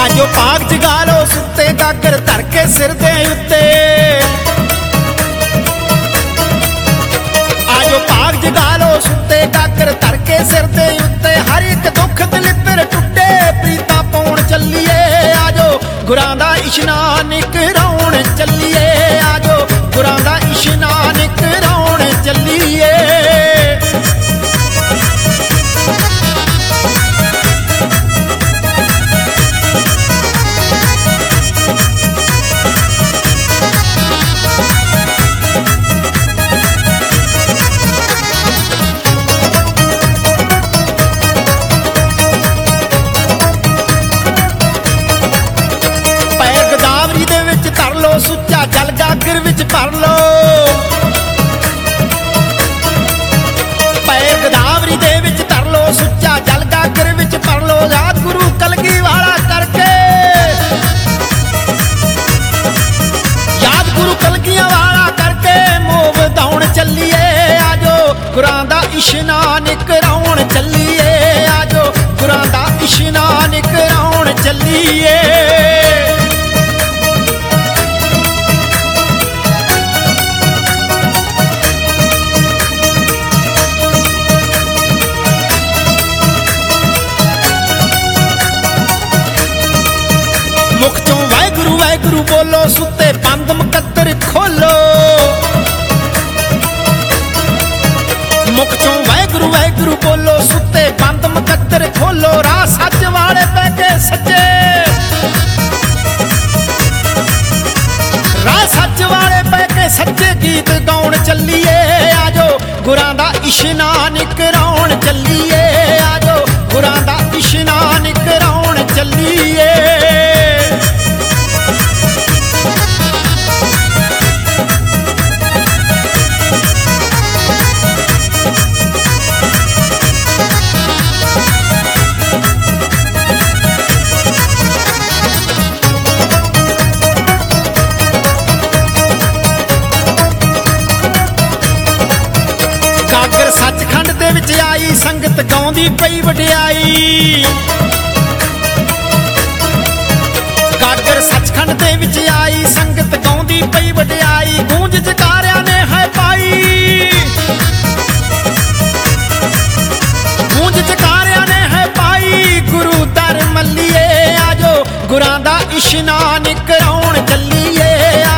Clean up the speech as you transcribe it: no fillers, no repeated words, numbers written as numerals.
ਆਜੋ ਭਾਗ ਜਗਾ ਲੋ ਸੁੱਤੇ ਗਾਗਰ ਧਰ ਕੇ ਸਿਰ ਦੇ ਉੱਤੇ। ਆਜੋ ਭਾਗ ਜਗਾ ਲੋ ਸੁੱਤੇ ਗਾਗਰ ਧਰ ਕੇ ਸਿਰ ਦੇ ਉੱਤੇ। ਹਰ ਇੱਕ ਦੁੱਖ ਦਲਿੱਦਰ ਟੁੱਟੇ ਪ੍ਰੀਤਾਂ ਪਾਉਣ ਚੱਲੀਏ। ਆਜੋ ਗੁਰਾਂ ਦਾ ਇਸ਼ਨਾਨ ਕਰਾਉਣ ਚੱਲੀਏ। ਆਜੋ ਗੁਰਾਂ ਦਾ ਇਸ਼ਨਾਨ ਕਰਾਉਣ ਚੱਲੀਏ। ਸੁੱਚਾ ਜਲ ਗਾਗਰ ਵਿੱਚ ਭਰ ਲੋ। ਪੈਰ ਗੋਦਾਵਰੀ ਦੇ ਵਿੱਚ ਧਰ ਲੋ ਸੁੱਚਾ ਜਲ ਗਾਗਰ ਵਿੱਚ ਭਰ ਲੋ। ਯਾਦ ਗੁਰੂ ਕਲਗੀ ਵਾਲਾ ਕਰਕੇ, ਯਾਦ ਗੁਰੂ ਕਲਗੀਆਂ ਵਾਲਾ ਕਰਕੇ ਮੋਹ ਵਧਾਉਣ ਚੱਲੀਏ। ਆਜੋ ਗੁਰਾਂ ਦਾ ਇਸ਼ਨਾਨ ਕਰਾਉਣ ਚੱਲੀਏ। ਆਜੋ ਗੁਰਾਂ ਦਾ ਇਸ਼ਨਾਨ ਕਰਾਉਣ ਚੱਲੀਏ। ਮੁਖ ਚੋਂ ਵਾਹਿਗੁਰੂ ਵਾਹਿਗੁਰੂ ਬੋਲੋ ਸੁੱਤੇ ਬੰਦ ਮੁਕੱਦਰ ਖੋਲੋ। ਮੁਖ ਚੋਂ ਵਾਹਿਗੁਰੂ ਵਾਹਿਗੁਰੂ ਬੋਲੋ ਸੁੱਤੇ ਬੰਦ ਮੁਕੱਦਰ ਖੋਲੋ। ਰਾਹ ਸੱਚ ਵਾਲੇ ਪੈ ਕੇ ਸੱਚੇ, ਰਾਹ ਸੱਚ ਵਾਲੇ ਪੈ ਕੇ ਸੱਚੇ ਗੀਤ ਗਾਉਣ ਚੱਲੀਏ। ਆਜੋ ਗੁਰਾਂ ਦਾ ਇਸ਼ਨਾਨ ਕਰਾਉਣ ਚੱਲੀਏ। ਆਜੋ ਗੁਰਾਂ ਦਾ ਇਸ਼ਨਾਨ ਕਰਾਉਣ ਚੱਲੀਏ। ਗਾਗਰ ਸੱਚਖੰਡ ਦੇ ਵਿੱਚ ਆਈ ਸੰਗਤ ਗਾਉਂਦੀ ਪਈ ਵਡਿਆਈ। ਗਾਗਰ ਸੱਚਖੰਡ ਦੇ ਵਿੱਚ ਆਈ ਸੰਗਤ ਗਾਉਂਦੀ ਪਈ ਵਡਿਆਈ। ਗੂੰਜ ਜਕਾਰਿਆਂ ਨੇ ਹੈ ਪਾਈ, ਗੂੰਜ ਜਕਾਰਿਆਂ ਨੇ ਹੈ ਪਾਈ। ਗੁਰੂ ਦਰ ਮੱਲੀਏ। ਆਜੋ ਗੁਰਾਂ ਦਾ ਇਸ਼ਨਾਨ ਕਰਾਉਣ ਚੱਲੀਏ।